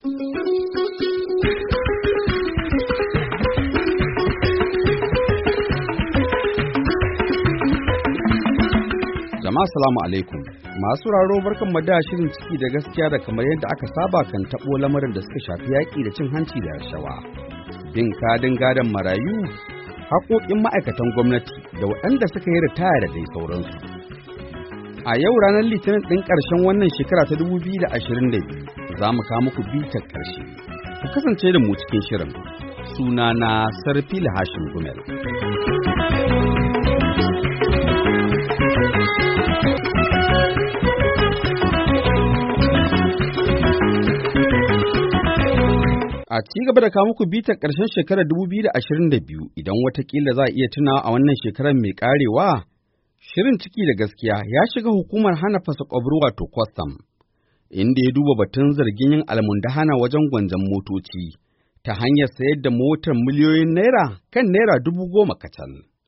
Jama'a salamu alaikum. Masu raro barkan mu da shirin ciki da gaskiya da kamar yadda aka saba kan tabo lamarin da suka shafi yaƙi da cin hanci da rashawa. Bin kadin gadon marayu, haƙoƙin ma'aikatan gwamnati da waɗanda suka yi ritaya da dai sauransu. A yau ranar Litinin ɗin ƙarshen wannan shekara ta 2022 za mu kawo muku bitar ƙarshe. Ku kasance da mu cikin shirin. Sunana Sarfila Hashim Gumel. A ci gaba da kawo muku bitar ƙarshen shekarar 2022 idan watakila za a iya tunawa a wannan shekarar mai ƙarewa, shirin ciki da gaskiya ya shiga hukumar hana fasa ƙwabru wato kwastam, inda ya duba batun zargin yin almundahana wajen gwanjan motoci ta hanyar sayar da motar miliyoyin naira kan naira 10,000 kacal.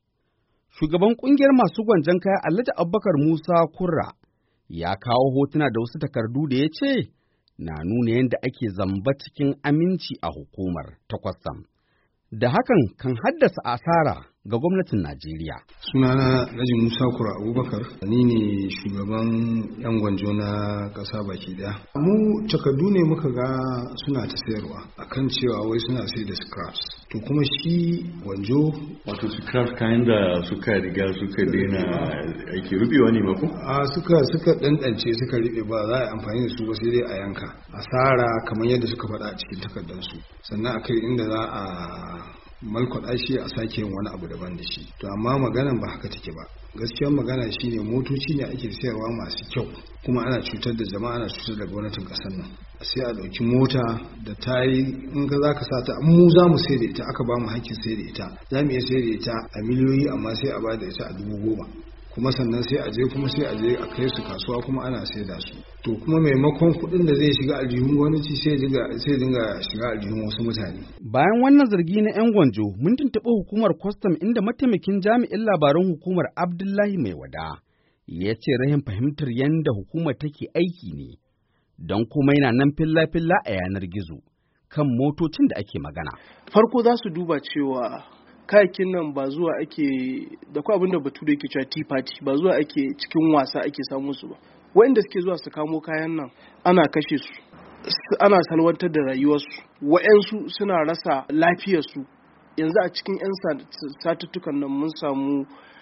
Shugaban ƙungiyar masu gwanjan kaya Alhaji Abubakar Musa Kurra ya kawo hotuna da wasu takardu da ya ce na nuna yadda ake zamba cikin aminci a hukumar ta kwastam, da hakan kan haddasa asara ga gwamnatin Najeriya. Sunana Alhaji Musa Kurra Abubakar, ni ne shugaban 'yan gwanjo na ƙasa baki ɗaya. Mu takardu ne muka ga suna ta sayarwa akan cewa wai suna sai da scraps. To kuma shi gwanjo wato scraps kayan da suka riga suka daina aiki rubewa ne ba ko? Suka ɗanɗance suka riɓe ba za a yi amfani da su ba sai dai a yanka. Asara kamar yadda suka faɗa a cikin takardarsu. Sannan a kai inda za a malkwaɗa shi a sake yin wani abu daban da shi. To amma maganan ba haka take ba. Gaskiyar magana shine motoci ne ake sayarwa masu kyau kuma ana cutar da jama'a, ana cutar da gwamnatin ƙasar nan. Sai a ɗauki mota da ta yi in ka za ka sa ta, mu za mu sai da ita, aka ba mu hakkin sai da ita, za mu iya sai da ita a miliyoyi amma sai a ba da ita a 10,000. kuma sannan sai a je a kai su kasuwa kuma ana saida su. To kuma maimakon kuɗin da zai shiga aljihun gwamnati sai dinga shiga aljihun wasu mutane. Bayan wannan zargi na 'yan gwanjo, mun tuntuɓi hukumar kwastam inda mataimakin jami'in labaran hukumar Abdullahi Mai Wada ya ce rahin fahimtar yadda hukumar take aiki ne, don kuma yana nan filla-filla a yanar gizo kan motocin da ake magana. Farko za su duba cewa kayakin nan ba zuwa ake da kwa abinda batu da yake cewa tea party, ba zuwa ake cikin wasa ake samu su ba. Wa'inda suke zuwa su kamo kayan nan ana kashe su, ana salwantar da rayuwarsu, wa'yansu suna rasa lafiyarsu. Yanzu a cikin 'yan satuttukan nan mun samu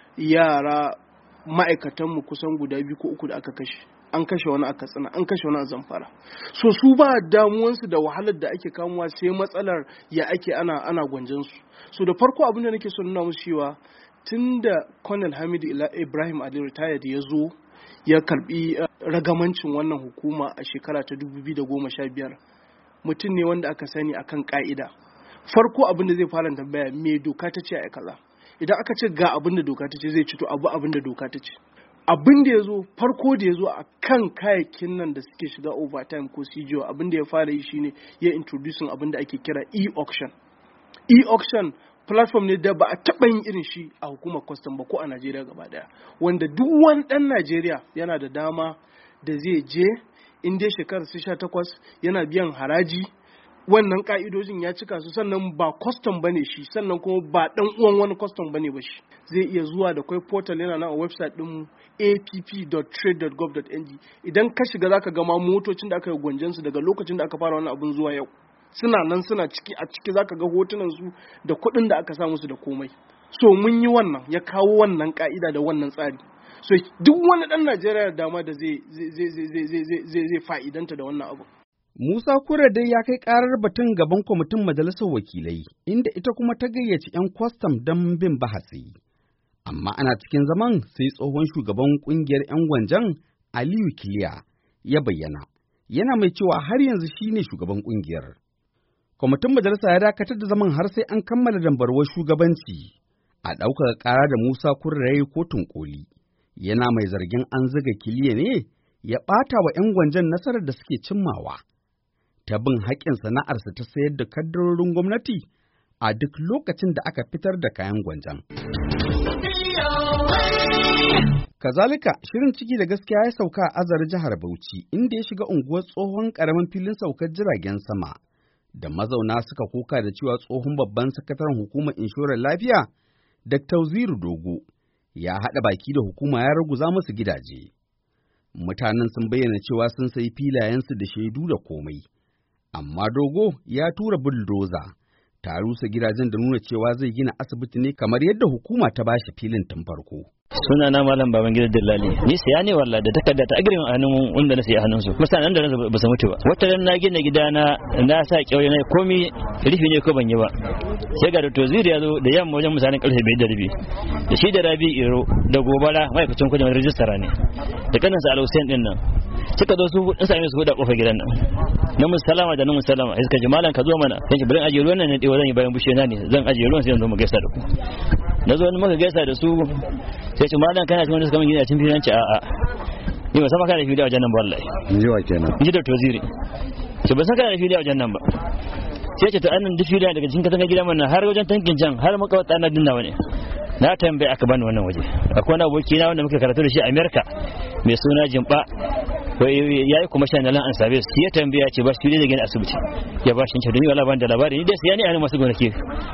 yara ma'aikatanmu kusan guda 2 ko 3 da aka kashe. An kashe wani a Katsina, an kashe wani a Zamfara. So su ba damuwansu da wahalar da ake kamuwa, sai matsalar ya ake ana gwanjansu. So da farko abin da nake so nuna musu cewa tun da Colonel Hamidu Ibrahim Ali retired ya zo ya karbi ragamancin wannan hukuma a shekara ta 2015, mutum ne wanda aka sani akan ka'ida. Farko abin da zai fara tambaya me doka ta ce a kaza. Idan aka ce ga abin da doka ta ce zai ci to abin da doka ta ce. Abin da ya zo farko da ya zo a kan kayakin nan da suke shiga overtime ko CGO, abin da ya fara yi shine ya introducing abin da ake kira e-auction. E-auction platform ne da ba a taɓa yin irin shi a hukumar custom ba ko a Najeriya gaba daya, wanda duk wani ɗan Najeriya yana da dama da zai je in dai shekarar 18 yana biyan haraji, wannan ka'idojin ya cika su, sannan ba custom bane shi, sannan kuma ba dan uwan wani custom bane ba shi, zai iya zuwa da kai portal yana nan a website din app.trade.gov.ng. idan ka shiga zaka ga ma motocin da aka yi gwanjan su daga lokacin da aka fara wannan abun zuwa yau suna nan suna ciki, a ciki zaka ga hotunan su da kuɗin da aka sa musu da komai. So mun yi wannan, ya kawo wannan ka'ida da wannan tsari. So duk wani dan Najeriya da dama da zai fa'idanta da wannan abu. Musa Kurra dai ya kai ƙarar batun gaban kwamitin majalisar wakilai, inda ita kuma ta gayyaci 'yan kwastam don bin bahasi. Amma ana cikin zaman sai tsohon shugaban ƙungiyar 'yan gwanjan Aliyu Kiliya ya bayyana, yana mai cewa har yanzu shi ne shugaban ƙungiyar. Kwamitin majalisa ya dakatar da zaman har sai an kammala dambarwar shugabanci a ɗaukar ƙara da Musa Kurra ya yi kotun ƙoli. Yana mai zargin an zuga Kiliya ne ya ɓata wa 'yan gwanjan nasarar da suke cimmawa ta bin haƙƙin sana'arsa ta sayar da kaddarorin gwamnati a duk lokacin da aka fitar da kayan gwanjan. Kazalika, shirin ciki da gaskiya ya sauka a Azare jihar Bauchi, inda ya shiga unguwar tsohon ƙaramin filin saukar jiragen sama, da mazauna suka koka da cewa tsohon babban sakataren hukumar inshorar lafiya, Dr. Uziru Dogo, ya haɗa baki da hukuma ya ruguza musu gidaje. Mutanen sun bayyana cewa sun sayi filayensu da shaidu da komai, amma Dogo ya tura buldoza, ta rusa gidajen da nuna cewa zai gina asibiti ne kamar yadda hukuma ta bashi filin tun farko. Suna na Malam Babangida Dillali. Ni siya ne wallahi da takarda ta agreement a hannun wanda na siya hannun su. Musanan da ba su mutu ba. Wata ran na gina gida na sa kyauye na komi rufi ne ko ban yi ba. Sai ga Dr. Ziri ya zo da yamma wajen misalin karfe 5:30. Da shi da Rabi Iro da Gobara ma'aikacin kudin rijistara ne. Da kanansa Al-Hussein din nan. Suka zo su in same su da kofar gidan nan. Na musalama da na musalama sai suka ji malam ka zo mana. Sai ki bari aje ruwan nan ne dewa zan yi bayan bushe na ne. Zan aje ruwan sai zan zo mu gaisa da ku. Na zo ni muka gaisa da su sai ce malam kana cikin wanda suka min gida cin filanci a'a ni ba sama kana da fili a wajen nan ba wallahi ji wa kenan ji da toziri ce ba san kana da fili a wajen nan ba sai ce to annan duk fili daga cikin katangar gidan nan har wajen tankin can har muka wata na dinna wani na tambaye aka bani wannan waje akwai wani aboki na wanda muka karatu da shi a America mai suna Jimba yayi kuma shan nan an sabe shi ya tambaya ce ba shi da gina asibiti ya ba shi ni wala ban da labari ni dai sai ni a masu gonaki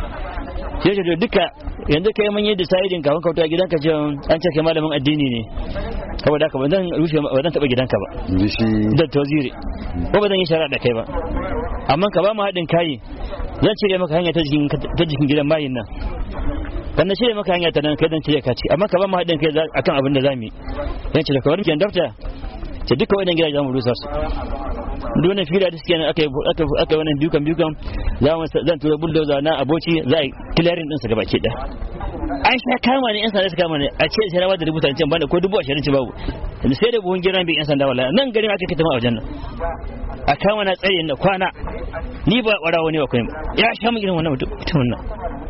sai ce duka yanzu kai mun yi deciding kafin kauta gidanka ce an ce kai malamin addini ne saboda haka ba zan rushe ba zan taba gidanka ba da toziri ko ba zan yi shara da kai ba amma ka ba mu haɗin kai zan cire maka hanya ta jikin gidan mayin nan wannan cire maka hanya ta nan kai zan cire ka ci amma ka ba mu haɗin kai akan abin da zamu yi zan cire ka wani kiyan dokta ce duka wannan gidaje zamu rusa su dole fila da suke aka wannan dukan zan tura bulldozer na aboci za a clearing din su gaba ke da an sha kama ne yan sanda suka kama ne a ce sai rawa da rubuta can banda ko 20,000 ce babu sai da buhun giran bi yan sanda wallahi nan gari ma aka kitama a wajen nan a kama na tsaye na kwana ni ba warawa ne ba kai ya sha mun gidan wannan mutumin nan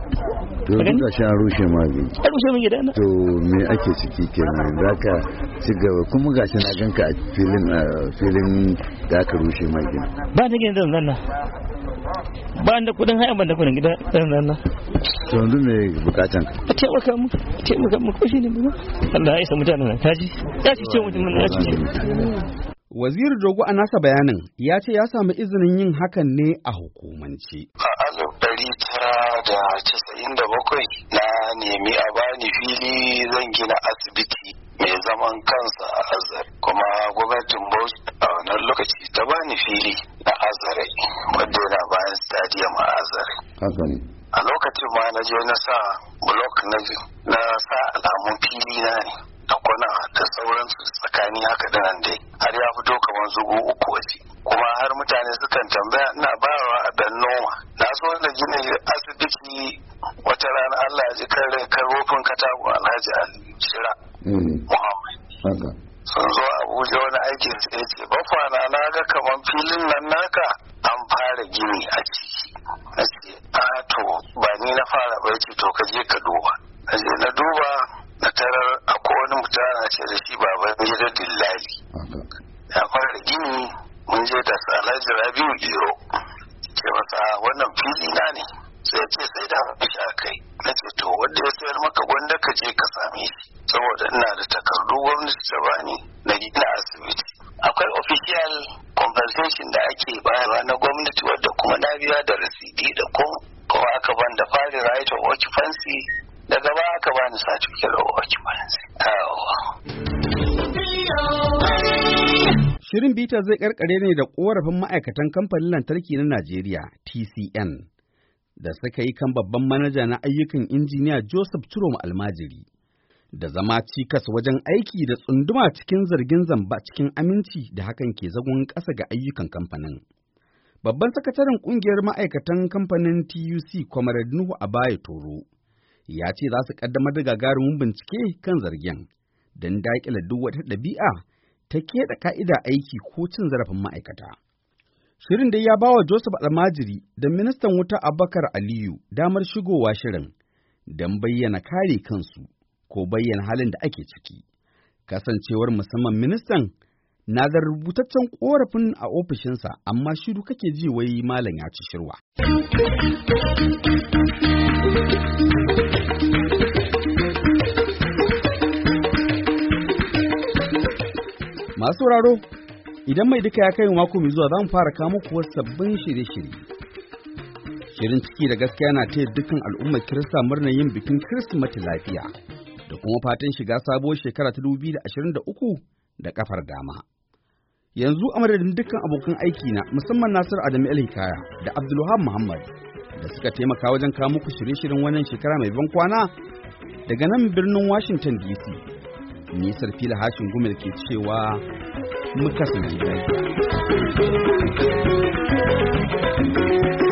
to duka shi an rushe magani an rushe mun gidan nan to me ake ciki kenan zaka ci gaba kuma gashi na ganka a filin da aka rushe magani ba da gidan nan ba da kudin haya ban da kudin gidan nan to yanzu me bukatan ka a taimaka mu ko shine mu Allah ya isa mutanen nan kaji ya ci ce mutumin nan ya ci Waziri Dogo a nasa bayanin ya ce ya samu izinin yin hakan ne a hukumance. A 1997 na nemi a bani fili zan gina asibiti mai zaman kansa a Azare. Kuma gwamnatin Bauchi a wannan lokaci ta bani fili na Azare wadda yana bayan stadium a Azare. Haka ne. A lokacin ma na je na sa block na sa alamun fili na ne. Da kwana da sauransu tsakani haka da nan dai har ya fito kamar zugo uku waje kuma har mutane sukan tambaya ina bawa a dan noma na so na gina asibiti wata rana Allah ya ji kare karofin katako Alhaji Ali Shira Muhammad sun zo Abuja wani aikin sai ce bafana na ga kamar filin nan naka an fara gini a ciki na ce to ba ni na fara bai ce to ka je ka duba na je na duba na tarar akwai wani mutane ce da shi baban gida Dillali ya fara gini mun je da Alhaji Rabiu Iro ce masa wannan fili na ne sai ce sai da shi a kai na ce to wanda ya sayar maka gwanda ka je ka same shi saboda ina da takardu gwamnati ta bani na gina asibiti akwai official compensation da ake bayarwa na gwamnati wadda kuma na biya da rasidi da kuma aka ban da fari right of occupancy daga ba aka bani certificate of occupancy. Shirin bita zai karkare ne da korafin ma'aikatan kamfanin lantarki na Najeriya TCN da suka yi kan babban manaja na ayyukan injiniya Joseph Chiroma Almajiri da zama cikas wajen aiki da tsunduma cikin zargin zamba cikin aminci da hakan ke zagon ƙasa ga ayyukan kamfanin. Babban sakataren ƙungiyar ma'aikatan kamfanin TUC Comrade Nuhu Abaye Toro ya ce za su ƙaddamar da gagarumin bincike kan zargin don daƙile duk wata ɗabi'a ta keɗa ka'ida aiki ko cin zarafin ma'aikata. Shirin dai ya ba wa Joseph Almajiri da ministan wuta Abubakar Aliyu damar shigowa shirin don bayyana kare kansu ko bayyana halin da ake ciki. Kasancewar musamman ministan na da rubutaccen ƙorafin a ofishinsa amma shiru kake ji wai malam ya ci shirwa. Masu sauraro, idan mai duka ya kai mako mai zuwa za mu fara kawo muku wasu sabbin shirye-shirye. Shirin ciki da gaskiya na taya dukkan al'ummar Kirista murnar yin bikin Kirsimeti lafiya da kuma fatan shiga sabuwar shekara ta 2023 da kafar dama. Yanzu a madadin dukkan abokan aiki na musamman Nasir Adamu El-Hikaya da Abdulwahab Muhammad da suka taimaka wajen kawo muku shirye-shiryen wannan shekara mai ban kwana daga nan birnin Washington DC. Nisar Fila Hashin Gumel ke cewa muka kasance lafiya.